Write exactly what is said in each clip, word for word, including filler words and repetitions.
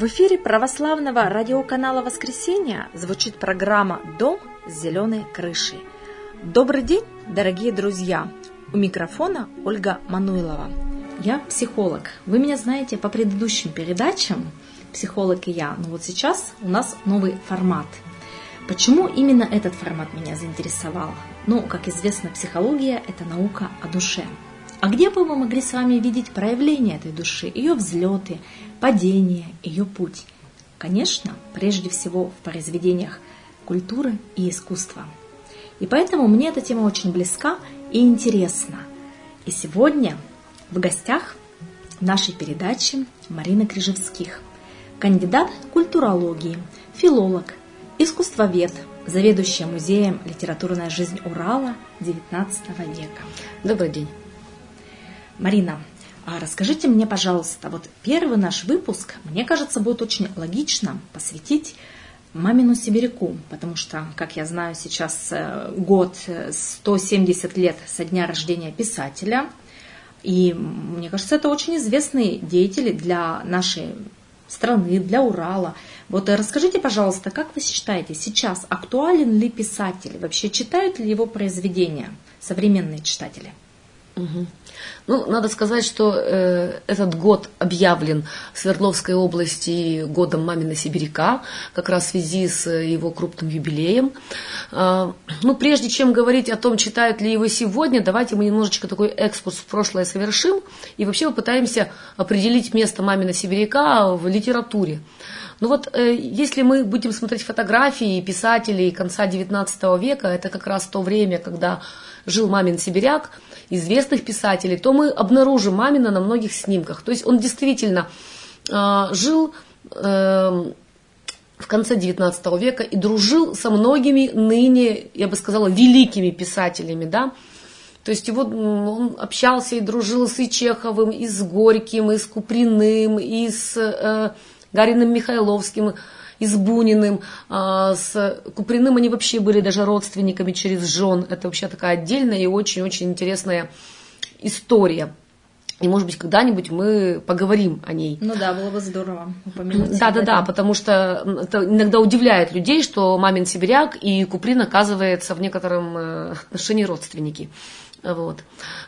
В эфире православного радиоканала «Воскресенье» звучит программа «Дом с зеленой крышей». Добрый день, дорогие друзья! У микрофона Ольга Мануйлова. Я психолог. Вы меня знаете по предыдущим передачам «Психолог и я». Но вот сейчас у нас новый формат. Почему именно этот формат меня заинтересовал? Ну, как известно, психология – это наука о душе. А где бы мы могли с вами видеть проявление этой души, ее взлеты, падения, ее путь? Конечно, прежде всего в произведениях культуры и искусства. И поэтому мне эта тема очень близка и интересна. И сегодня в гостях нашей передачи Марина Крижевских, кандидат культурологии, филолог, искусствовед, заведующая музеем «Литературная жизнь Урала» девятнадцатого века. Добрый день. Марина, а расскажите мне, пожалуйста, вот первый наш выпуск, мне кажется, будет очень логично посвятить мамину сибиряку, потому что, как я знаю, сейчас год сто семьдесят лет со дня рождения писателя, и мне кажется, это очень известный деятель для нашей страны, для Урала. Вот расскажите, пожалуйста, как вы считаете, сейчас актуален ли писатель? Вообще читают ли его произведения современные читатели? Угу. Ну, надо сказать, что э, этот год объявлен в Свердловской области годом мамина сибиряка, как раз в связи с его крупным юбилеем. Э, ну, прежде чем говорить о том, читают ли его сегодня, давайте мы немножечко такой экскурс в прошлое совершим и вообще попытаемся определить место мамина сибиряка в литературе. Ну вот, э, если мы будем смотреть фотографии писателей конца девятнадцатого века, это как раз то время, когда жил мамин сибиряк, известных писателей, то мы обнаружим мамина на многих снимках. То есть он действительно э, жил э, в конце девятнадцатого века и дружил со многими ныне, я бы сказала, великими писателями, да. То есть его, он общался и дружил с и Чеховым, и с Горьким, и с Куприным, и с э, Гариным Михайловским, и с Буниным, с Куприным они вообще были даже родственниками через жен. Это вообще такая отдельная и очень-очень интересная история. И, может быть, когда-нибудь мы поговорим о ней. Ну да, было бы здорово упомянуть. Да-да-да, потому что это иногда удивляет людей, что мамин сибиряк и Куприн, оказывается, в некотором отношении родственники. Вот.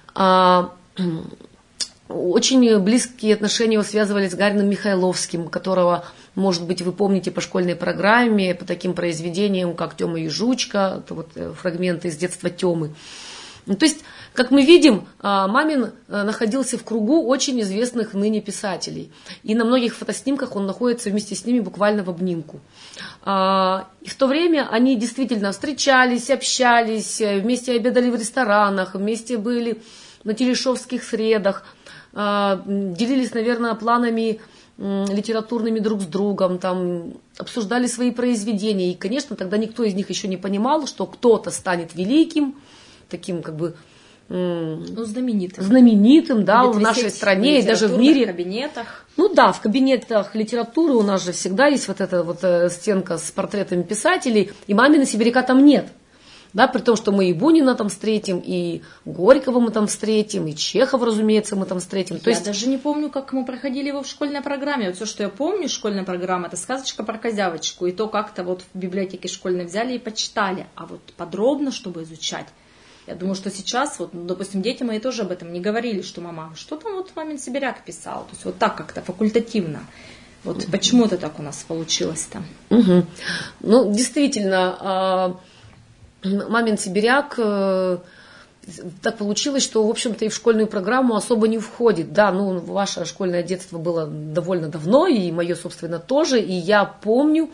Очень близкие отношения его связывались с Гариным Михайловским, которого, может быть, вы помните по школьной программе, по таким произведениям, как «Тёма и Жучка», это вот фрагменты из детства Тёмы. Ну, то есть, как мы видим, мамин находился в кругу очень известных ныне писателей. И на многих фотоснимках он находится вместе с ними буквально в обнимку. И в то время они действительно встречались, общались, вместе обедали в ресторанах, вместе были на телешовских средах, делились, наверное, планами литературными друг с другом, там, обсуждали свои произведения. И, конечно, тогда никто из них еще не понимал, что кто-то станет великим, таким как бы ну, знаменитым, знаменитым да, в нашей стране и даже в мире. В кабинетах. Ну да, в кабинетах литературы у нас же всегда есть вот эта вот стенка с портретами писателей, и мамина сибиряка там нет. Да, при том, что мы и Бунина там встретим, и Горького мы там встретим, и Чехова, разумеется, мы там встретим. То я есть... даже не помню, как мы проходили его в школьной программе. Вот все, что я помню, школьная программа, это сказочка про козявочку. И то как-то вот в библиотеке школьной взяли и почитали. А вот подробно, чтобы изучать, я думаю, что сейчас, вот, допустим, дети мои тоже об этом не говорили, что мама, что там вот мамин сибиряк писал. То есть вот так как-то факультативно. Вот угу. Почему это так у нас получилось-то? Угу. Ну, действительно... Мамин сибиряк, э, так получилось, что, в общем-то, и в школьную программу особо не входит. Да, ну, ваше школьное детство было довольно давно, и мое, собственно, тоже. И я помню,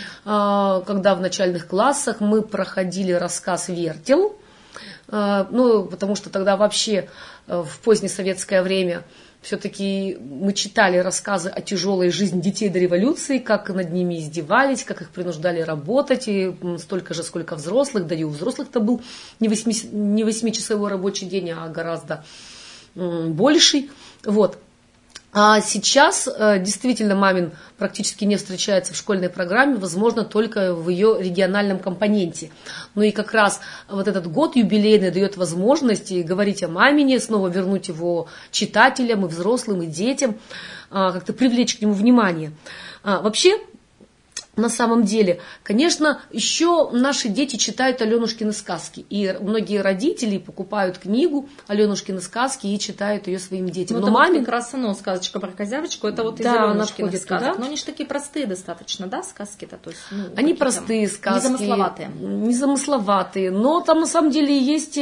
э, когда в начальных классах мы проходили рассказ «Вертел», э, ну, потому что тогда вообще э, в позднесоветское время все-таки мы читали рассказы о тяжелой жизни детей до революции, как над ними издевались, как их принуждали работать, и столько же, сколько взрослых, да и у взрослых-то был не восьми, не восьмичасовой рабочий день, а гораздо больший. Вот. А сейчас действительно мамин практически не встречается в школьной программе, возможно, только в ее региональном компоненте. Ну и как раз вот этот год юбилейный дает возможность говорить о мамине, снова вернуть его читателям, и взрослым, и детям, как-то привлечь к нему внимание. А, вообще, на самом деле, конечно, еще наши дети читают Аленушкины сказки. И многие родители покупают книгу Аленушкины сказки и читают ее своим детям. Ну, Но это маме... вот как раз оно, сказочка про козявочку, это вот из да, Аленушкиных сказок. Туда. Но они же такие простые достаточно, да, сказки-то? То есть, ну, они простые сказки. Незамысловатые. Незамысловатые. Но там на самом деле есть...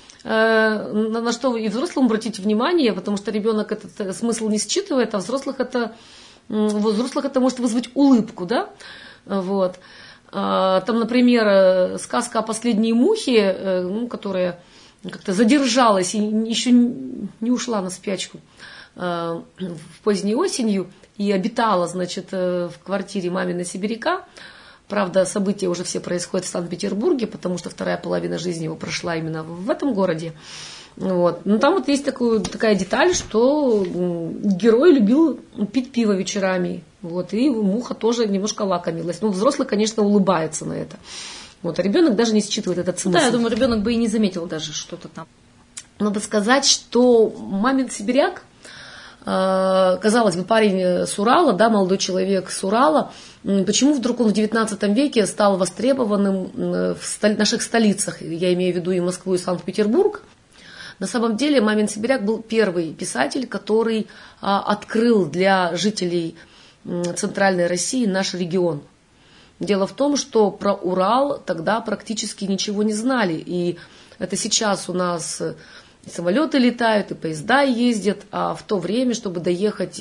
на что и взрослым обратите внимание, потому что ребенок этот смысл не считывает, а взрослых это, у взрослых это может вызвать улыбку, да, вот. Там, например, сказка о последней мухе, ну, которая как-то задержалась и еще не ушла на спячку в поздней осенью и обитала, значит, в квартире маминого сибиряка. Правда, события уже все происходят в Санкт-Петербурге, потому что вторая половина жизни его прошла именно в этом городе. Вот. Но там вот есть такую, такая деталь, что герой любил пить пиво вечерами. Вот. И муха тоже немножко лакомилась. Ну, взрослый, конечно, улыбается на это. Вот. А ребенок даже не считывает этот смысл. Да, я думаю, ребенок бы и не заметил даже что-то там. Надо сказать, что мамин сибиряк, казалось бы, парень с Урала, да, молодой человек с Урала, почему вдруг он в девятнадцатом веке стал востребованным в наших столицах, я имею в виду и Москву, и Санкт-Петербург. На самом деле Мамин сибиряк был первый писатель, который открыл для жителей Центральной России наш регион. Дело в том, что про Урал тогда практически ничего не знали, и это сейчас у нас... И самолеты летают, и поезда ездят, а в то время, чтобы доехать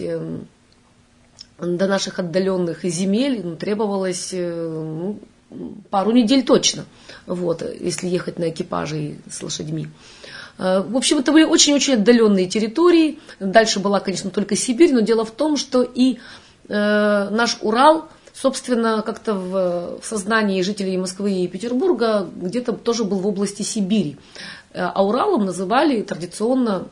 до наших отдаленных земель, ну, требовалось ну, пару недель точно, вот, если ехать на экипаже с лошадьми. В общем, это были очень-очень отдаленные территории. Дальше была, конечно, только Сибирь, но дело в том, что и э, наш Урал, собственно, как-то в, в сознании жителей Москвы и Петербурга где-то тоже был в области Сибири. А Уралом называли традиционно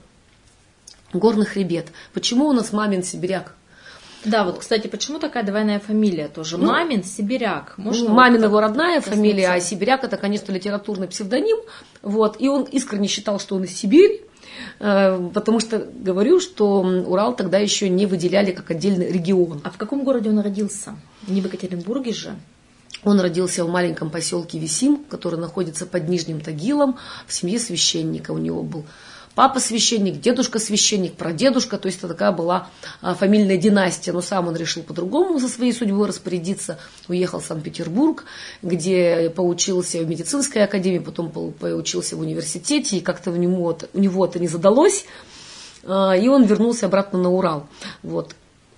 горный хребет. Почему у нас Мамин сибиряк? Да, вот, кстати, почему такая двойная фамилия тоже? Ну, Мамин сибиряк. Можно Мамин вот его родная коснуться. Фамилия, а сибиряк это, конечно, литературный псевдоним. Вот, и он искренне считал, что он из Сибири, потому что говорю, что Урал тогда еще не выделяли как отдельный регион. А в каком городе он родился? Не в Екатеринбурге же? Он родился в маленьком поселке Висим, который находится под Нижним Тагилом, в семье священника. У него был папа священник, дедушка священник, прадедушка, то есть это такая была фамильная династия. Но сам он решил по-другому со своей судьбой распорядиться. Уехал в Санкт-Петербург, где поучился в медицинской академии, потом поучился в университете, и как-то у него, у него это не задалось, и он вернулся обратно на Урал. Вот.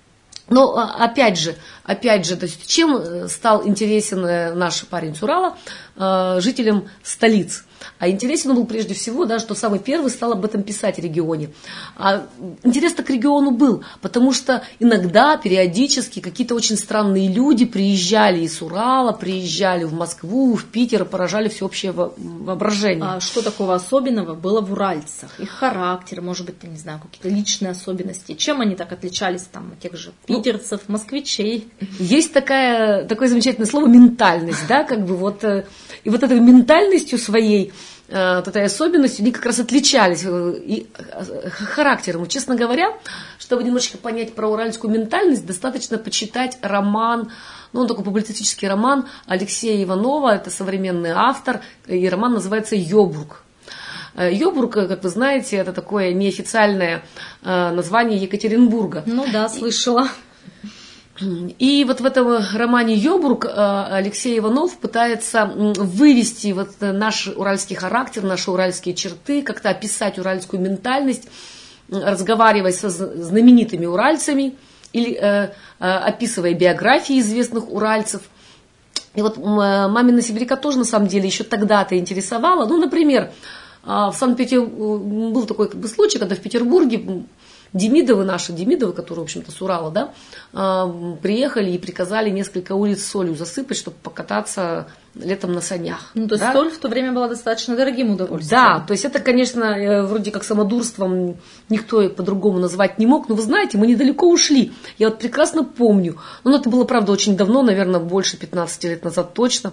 Но опять же, опять же, то есть чем стал интересен наш парень с Урала жителям столиц? А интересен он был прежде всего, да, что самый первый стал об этом писать в регионе. А интерес-то к региону был, потому что иногда, периодически, какие-то очень странные люди приезжали из Урала, приезжали в Москву, в Питер, поражали всеобщее воображение. А что такого особенного было в уральцах? Их характер, может быть, я не знаю, какие-то личные особенности. Чем они так отличались там, от тех же питерцев, ну, москвичей? Есть такая, такое замечательное слово «ментальность», да, как бы вот, и вот этой ментальностью своей, вот этой особенностью, они как раз отличались и характером. Честно говоря, чтобы немножечко понять про уральскую ментальность, достаточно почитать роман, ну, он такой публицистический роман Алексея Иванова, это современный автор, и роман называется «Йобург». Йобург, как вы знаете, это такое неофициальное название Екатеринбурга. Ну да, слышала. И вот в этом романе «Йобург» Алексей Иванов пытается вывести вот наш уральский характер, наши уральские черты, как-то описать уральскую ментальность, разговаривая со знаменитыми уральцами или э, описывая биографии известных уральцев. И вот Мамина сибиряка тоже на самом деле еще тогда-то интересовала. Ну, например, в Санкт-Петербурге был такой как бы случай, когда в Петербурге Демидовы наши, Демидовы, которые, в общем-то, с Урала, да, приехали и приказали несколько улиц солью засыпать, чтобы покататься летом на санях. Ну, то есть да? соль в то время была достаточно дорогим удовольствием. Да, то есть это, конечно, вроде как самодурством никто по-другому назвать не мог, но вы знаете, мы недалеко ушли. Я вот прекрасно помню, но это было, правда, очень давно, наверное, больше пятнадцати лет назад точно,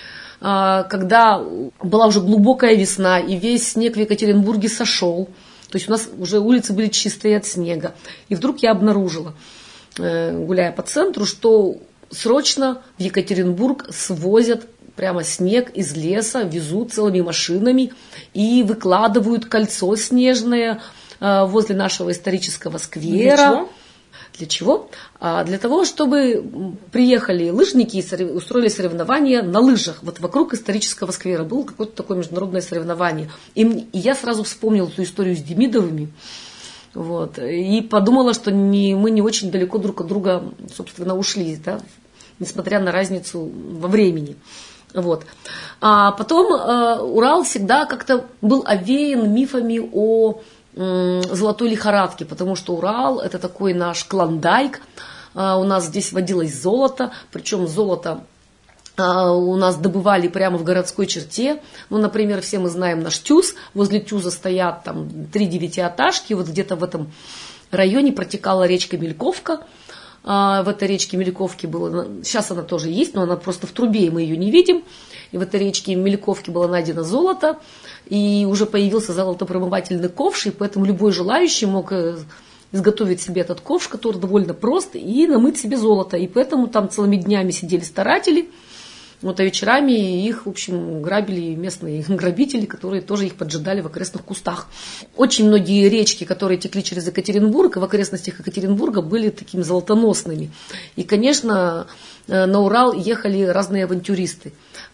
когда была уже глубокая весна, и весь снег в Екатеринбурге сошел. То есть у нас уже улицы были чистые от снега. И вдруг я обнаружила, гуляя по центру, что срочно в Екатеринбург свозят прямо снег из леса, везут целыми машинами и выкладывают кольцо снежное возле нашего исторического сквера. Для чего? Для чего? А для того, чтобы приехали лыжники и устроили соревнования на лыжах. Вот вокруг исторического сквера было какое-то такое международное соревнование. И, и я сразу вспомнила эту историю с Демидовыми. Вот, и подумала, что не, мы не очень далеко друг от друга, собственно, ушли, да, несмотря на разницу во времени. Вот. А потом э, Урал всегда как-то был овеян мифами о э, золотой лихорадке, потому что Урал – это такой наш клондайк. Э, у нас здесь водилось золото, причем золото э, у нас добывали прямо в городской черте. Ну, например, все мы знаем наш Тюз. Возле Тюза стоят там три девятиэтажки. Вот где-то в этом районе протекала речка Мельковка. В этой речке Мельковки было, сейчас она тоже есть, но она просто в трубе, и мы ее не видим. И в этой речке Мельковки было найдено золото, и уже появился золотопромывательный ковш, и поэтому любой желающий мог изготовить себе этот ковш, который довольно прост, и намыть себе золото. И поэтому там целыми днями сидели старатели, вот, а вечерами их, в общем, грабили местные грабители, которые тоже их поджидали в окрестных кустах. Очень многие речки, которые текли через Екатеринбург, и в окрестностях Екатеринбурга были такими золотоносными. И, конечно, на Урал ехали разные авантюристы.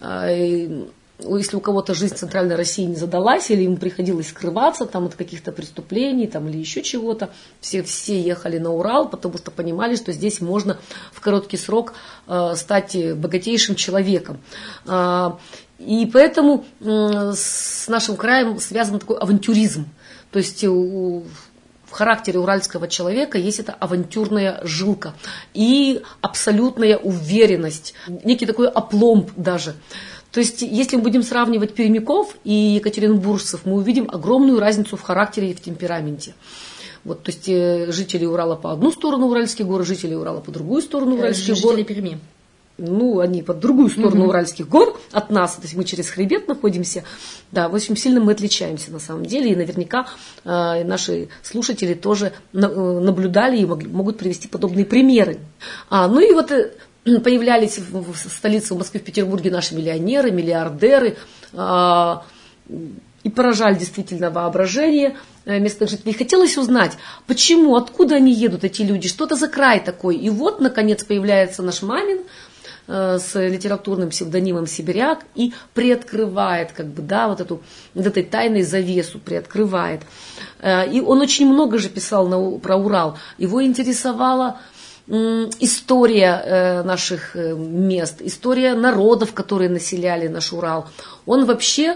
Если у кого-то жизнь в Центральной России не задалась, или ему приходилось скрываться там, от каких-то преступлений там, или еще чего-то, все, все ехали на Урал, потому что понимали, что здесь можно в короткий срок э, стать богатейшим человеком. Э, и поэтому э, с нашим краем связан такой авантюризм. То есть у, в характере уральского человека есть эта авантюрная жилка и абсолютная уверенность, некий такой опломб даже. То есть, если мы будем сравнивать пермяков и екатеринбуржцев, мы увидим огромную разницу в характере и в темпераменте. Вот, то есть, жители Урала по одну сторону Уральских гор, жители Урала по другую сторону Уральских жители гор. Жители Перми. Ну, они по другую сторону угу. Уральских гор от нас, то есть мы через хребет находимся. Да, в общем, сильно мы отличаемся на самом деле, и наверняка э, наши слушатели тоже на, э, наблюдали и могли, могут привести подобные примеры. А, ну и вот... Появлялись в столице, в Москве, в Петербурге наши миллионеры, миллиардеры, и поражали действительно воображение местных жителей. Хотелось узнать, почему, откуда они едут, эти люди, что это за край такой. И вот, наконец, появляется наш Мамин с литературным псевдонимом Сибиряк и приоткрывает, как бы, да, вот эту вот этой тайной завесу, приоткрывает. И он очень много же писал на, про Урал. Его интересовала история наших мест, история народов, которые населяли наш Урал. Он вообще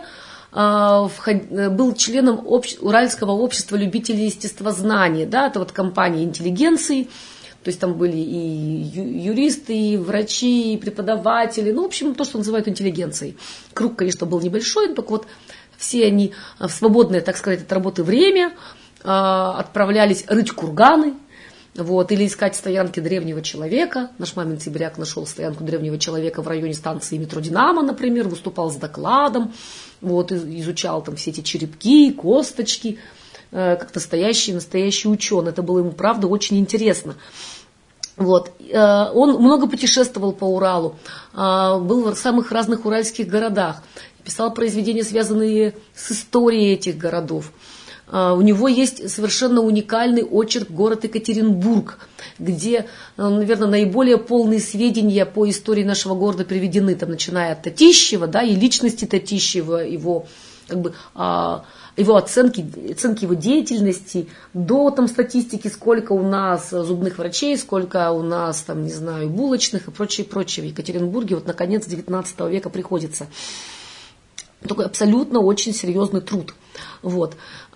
был членом общ... Уральского общества любителей естествознания, да, это вот компания интеллигенции, то есть там были и юристы, и врачи, и преподаватели, ну, в общем, то, что называют интеллигенцией. Круг, конечно, был небольшой, но только вот все они в свободное, так сказать, от работы время отправлялись рыть курганы, вот, или искать стоянки древнего человека. Наш Мамин Сибиряк нашел стоянку древнего человека в районе станции метро «Динамо», например, выступал с докладом, вот, изучал там все эти черепки, косточки, э, как настоящий, настоящий ученый. Это было ему, правда, очень интересно. Вот. Э, он много путешествовал по Уралу, э, был в самых разных уральских городах, писал произведения, связанные с историей этих городов. У него есть совершенно уникальный очерк «Город Екатеринбург», где, наверное, наиболее полные сведения по истории нашего города приведены, там, начиная от Татищева, да, и личности Татищева, его, как бы, его оценки, оценки его деятельности, до там, статистики, сколько у нас зубных врачей, сколько у нас, там, не знаю, булочных и прочее, прочее. В Екатеринбурге вот на конец девятнадцатого века приходится. Такой абсолютно очень серьезный труд. Вот.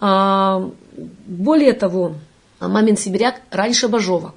Более того, Мамин Сибиряк раньше Бажова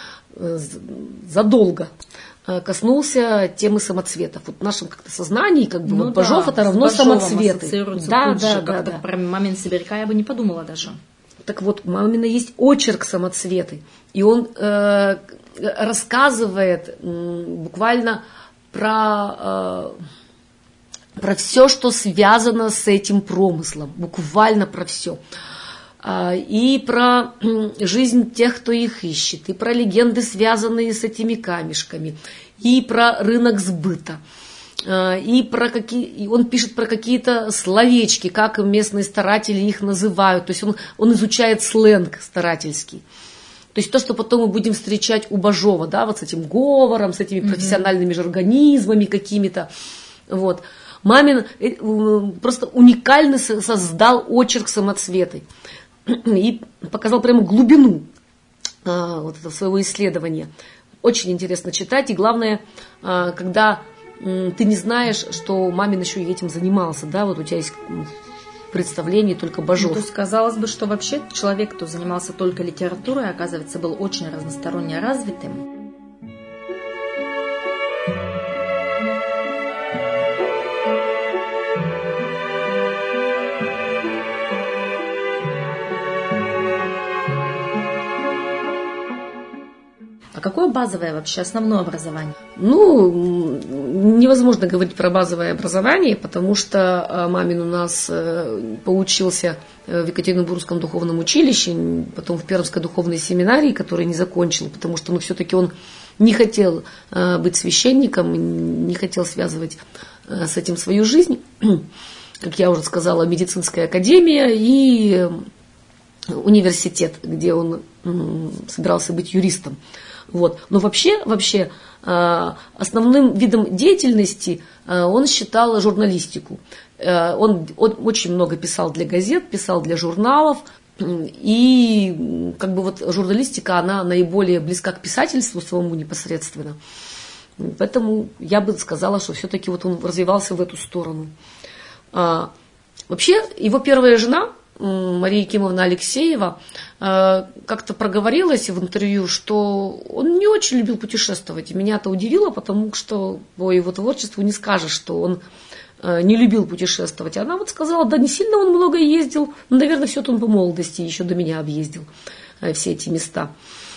задолго коснулся темы самоцветов. Вот в нашем как-то сознании, как бы, ну, вот, да, Бажов это равно самоцветы. Да, да, да, да. Про Мамин Сибиряка я бы не подумала даже. Так вот, у Мамина есть очерк «Самоцветы», и он э, рассказывает э, буквально про... Э, про все, что связано с этим промыслом, буквально про все. и про жизнь тех, кто их ищет, и про легенды, связанные с этими камешками, и про рынок сбыта. И про какие, и он пишет про какие-то словечки, как местные старатели их называют. То есть он, он изучает сленг старательский. То есть то, что потом мы будем встречать у Бажова, да, вот с этим говором, с этими профессиональными жаргонизмами какими-то. Вот. Мамин просто уникально создал очерк самоцветы и показал прямо глубину вот этого своего исследования. Очень интересно читать, и главное, когда ты не знаешь, что Мамин еще и этим занимался, да, вот у тебя есть представление только Бажов. Ну, то есть казалось бы, что вообще человек, кто занимался только литературой, оказывается, был очень разносторонне развитым. А какое базовое вообще основное образование? Ну, невозможно говорить про базовое образование, потому что Мамин у нас поучился в Екатеринбургском духовном училище, потом в Пермской духовной семинарии, которую не закончил, потому что ну, все-таки он не хотел быть священником, не хотел связывать с этим свою жизнь. Как я уже сказала, медицинская академия и университет, где он собирался быть юристом. Вот. Но вообще, вообще основным видом деятельности он считал журналистику. Он, он очень много писал для газет, писал для журналов. И как бы вот журналистика, она наиболее близка к писательству своему непосредственно. Поэтому я бы сказала, что все-таки вот он развивался в эту сторону. Вообще, его первая жена, Мария Якимовна Алексеева, как-то проговорилась в интервью, что он не очень любил путешествовать. И меня это удивило, потому что по его творчеству не скажешь, что он не любил путешествовать. Она вот сказала, да не сильно он много ездил, но, наверное, все-то он по молодости еще до меня объездил все эти места.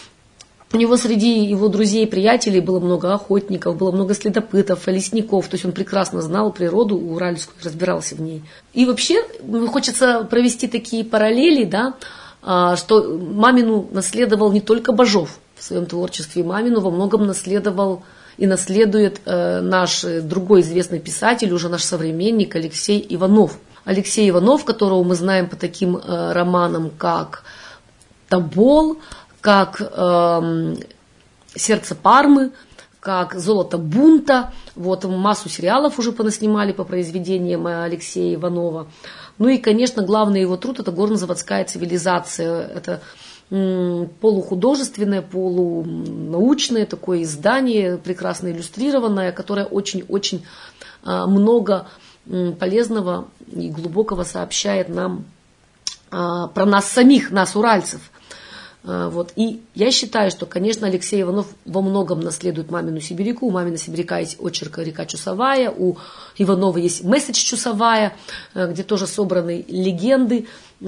У него среди его друзей и приятелей было много охотников, было много следопытов, лесников. То есть он прекрасно знал природу уральскую, разбирался в ней. И вообще хочется провести такие параллели, да, что Мамину наследовал не только Бажов в своем творчестве. Мамину во многом наследовал и наследует наш другой известный писатель, уже наш современник Алексей Иванов. Алексей Иванов, которого мы знаем по таким романам, как «Тобол», как э, «Сердце Пармы», как «Золото бунта». Вот, массу сериалов уже понаснимали по произведениям Алексея Иванова. Ну и, конечно, главный его труд – это «Горнозаводская цивилизация». Это м, полухудожественное, полунаучное такое издание, прекрасно иллюстрированное, которое очень-очень э, много м, полезного и глубокого сообщает нам э, про нас самих, нас, уральцев. Вот. И я считаю, что, конечно, Алексей Иванов во многом наследует Мамину Сибиряку. У Мамина Сибиряка есть очерк «Река Чусовая», у Иванова есть «Месседж Чусовая», где тоже собраны легенды,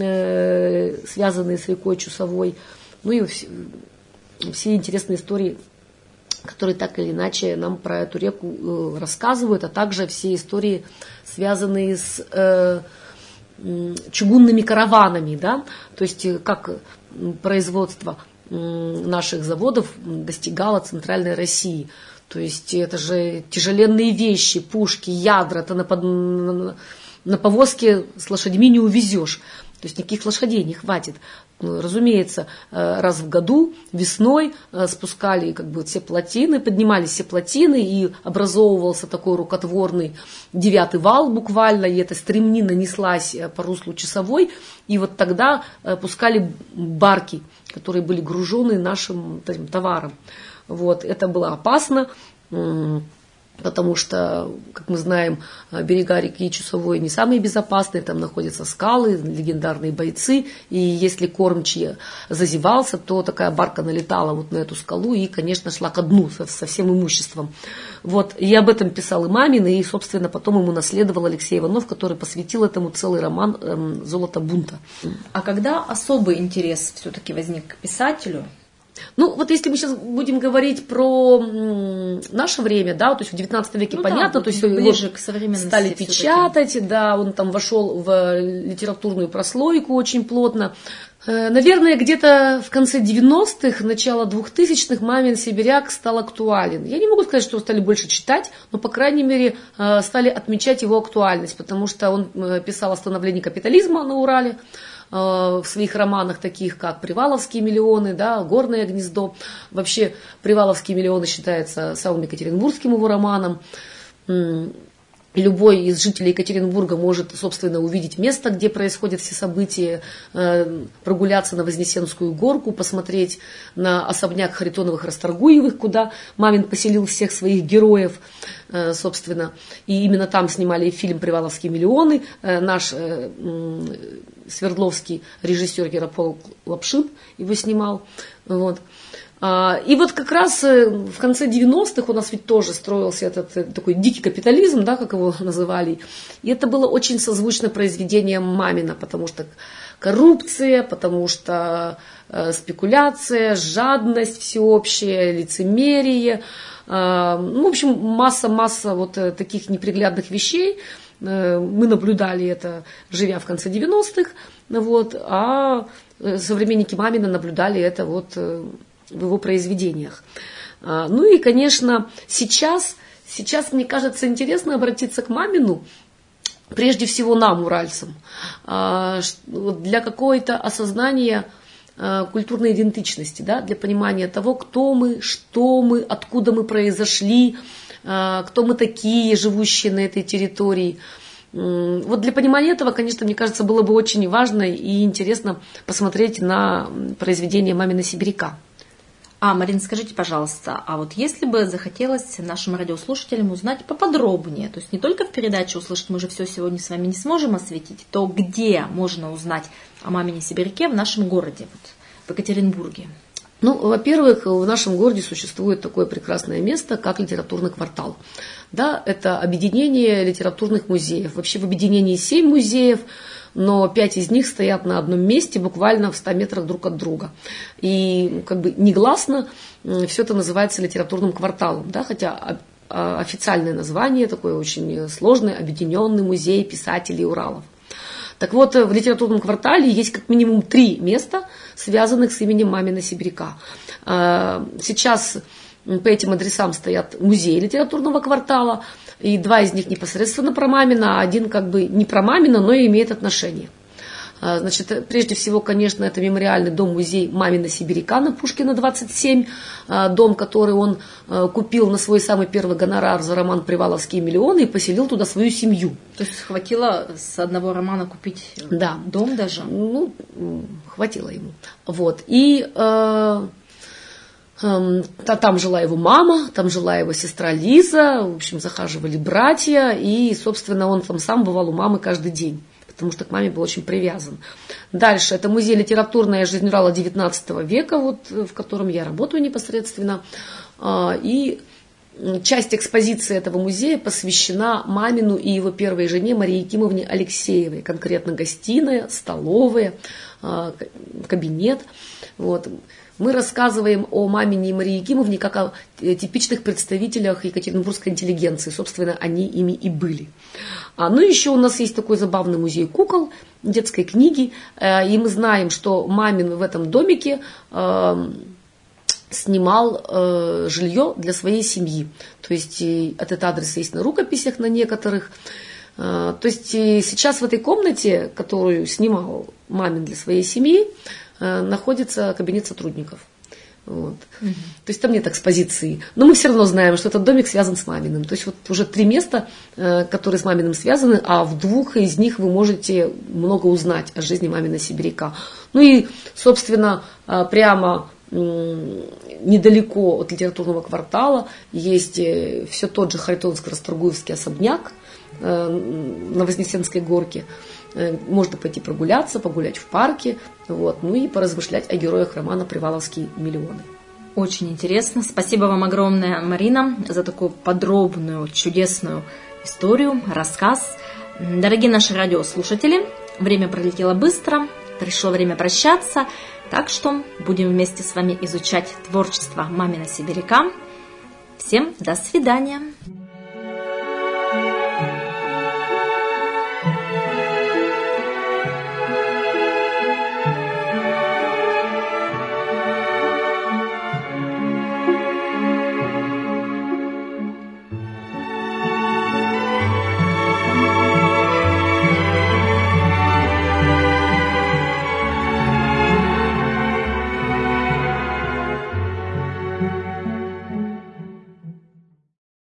связанные с рекой Чусовой. Ну и все интересные истории, которые так или иначе нам про эту реку рассказывают, а также все истории, связанные с чугунными караванами, да, то есть как производство наших заводов достигало центральной России. То есть это же тяжеленные вещи, пушки, ядра, это на, под... на повозке с лошадьми не увезешь. То есть никаких лошадей не хватит. Разумеется, раз в году весной спускали как бы все плотины, поднимались все плотины, и образовывался такой рукотворный девятый вал буквально, и эта стремнина неслась по руслу Чусовой, и вот тогда пускали барки, которые были гружены нашим этим товаром. Вот, это было опасно, потому что, как мы знаем, берега реки Чусовой не самые безопасные, там находятся скалы, легендарные бойцы, и если кормчий зазевался, то такая барка налетала вот на эту скалу и, конечно, шла ко дну со, со всем имуществом. Вот, и об этом писал и Мамин, и, собственно, потом ему наследовал Алексей Иванов, который посвятил этому целый роман эм, «Золото бунта». А когда особый интерес все-таки возник к писателю? Ну, вот если мы сейчас будем говорить про наше время, да, то есть в девятнадцатом веке, ну, понятно, да, то есть ближе к современности стали печатать, все-таки. Да, он там вошел в литературную прослойку очень плотно. Наверное, где-то в конце девяностых, начало двухтысячных «Мамин сибиряк» стал актуален. Я не могу сказать, что стали больше читать, но, по крайней мере, стали отмечать его актуальность, потому что он писал о становлении капитализма на Урале в своих романах, таких как «Приваловские миллионы», да, «Горное гнездо». Вообще, «Приваловские миллионы» считается самым екатеринбургским его романом. Любой из жителей Екатеринбурга может, собственно, увидеть место, где происходят все события, прогуляться на Вознесенскую горку, посмотреть на особняк Харитоновых-Расторгуевых, куда Мамин поселил всех своих героев, собственно. И именно там снимали фильм «Приваловские миллионы». Наш свердловский режиссер Ярополк Лапшин его снимал. Вот. И вот как раз в конце девяностых у нас ведь тоже строился этот такой дикий капитализм, да, как его называли. И это было очень созвучно произведением Мамина, потому что коррупция, потому что спекуляция, жадность всеобщая, лицемерие. Ну, в общем, масса-масса вот таких неприглядных вещей. Мы наблюдали это, живя в конце девяностых, вот, а современники Мамина наблюдали это вот в его произведениях. Ну и, конечно, сейчас, сейчас, мне кажется, интересно обратиться к Мамину, прежде всего нам, уральцам, для какого-то осознания культурной идентичности, да, для понимания того, кто мы, что мы, откуда мы произошли, кто мы такие, живущие на этой территории. Вот для понимания этого, конечно, мне кажется, было бы очень важно и интересно посмотреть на произведение «Мамина сибиряка». А, Марина, скажите, пожалуйста, а вот если бы захотелось нашим радиослушателям узнать поподробнее, то есть не только в передаче услышать, мы же все сегодня с вами не сможем осветить, то где можно узнать о «Мамине сибиряке» в нашем городе, вот, в Екатеринбурге? Ну, во-первых, в нашем городе существует такое прекрасное место, как литературный квартал. Да, это объединение литературных музеев. Вообще в объединении семь музеев, но пять из них стоят на одном месте, буквально в ста метрах друг от друга. И как бы негласно все это называется литературным кварталом, да, хотя официальное название такое очень сложное, объединенный музей писателей Уралов. Так вот, в литературном квартале есть как минимум три места, связанных с именем Мамина сибиряка. Сейчас по этим адресам стоят музеи литературного квартала, и два из них непосредственно про Мамина, а один как бы не про Мамина, но и имеет отношение. Значит, прежде всего, конечно, это мемориальный дом-музей Мамина сибиряка на Пушкина двадцать семь, дом, который он купил на свой самый первый гонорар за роман «Приваловские миллионы» и поселил туда свою семью. То есть хватило с одного романа купить да. дом даже? Ну, хватило ему. Вот. И э, э, там жила его мама, там жила его сестра Лиза, в общем, захаживали братья, и, собственно, он там сам бывал у мамы каждый день, потому что к маме был очень привязан. Дальше, это музей «Литературная жизнь Урала» девятнадцатого века, вот, в котором я работаю непосредственно. И часть экспозиции этого музея посвящена Мамину и его первой жене Марии Якимовне Алексеевой, конкретно гостиная, столовая, кабинет. Вот. Мы рассказываем о Мамине и Марии Якимовне как о типичных представителях екатеринбургской интеллигенции. Собственно, они ими и были. А, ну, еще у нас есть такой забавный музей кукол, детской книги. И мы знаем, что Мамин в этом домике э, снимал э, жилье для своей семьи. То есть этот адрес есть на рукописях на некоторых. Э, то есть сейчас в этой комнате, которую снимал Мамин для своей семьи, находится кабинет сотрудников. Вот. Угу. То есть там нет экспозиции. Но мы все равно знаем, что этот домик связан с Маминым. То есть вот уже три места, которые с Маминым связаны, а в двух из них вы можете много узнать о жизни Мамина сибиряка. Ну и, собственно, прямо недалеко от литературного квартала есть все тот же Харитоновско-Расторгуевский особняк на Вознесенской горке. Можно пойти прогуляться, погулять в парке, вот, ну и поразмышлять о героях романа «Приваловские миллионы». Очень интересно. Спасибо вам огромное, Марина, за такую подробную, чудесную историю, рассказ. Дорогие наши радиослушатели, время пролетело быстро, пришло время прощаться, так что будем вместе с вами изучать творчество Мамина сибиряка. Всем до свидания!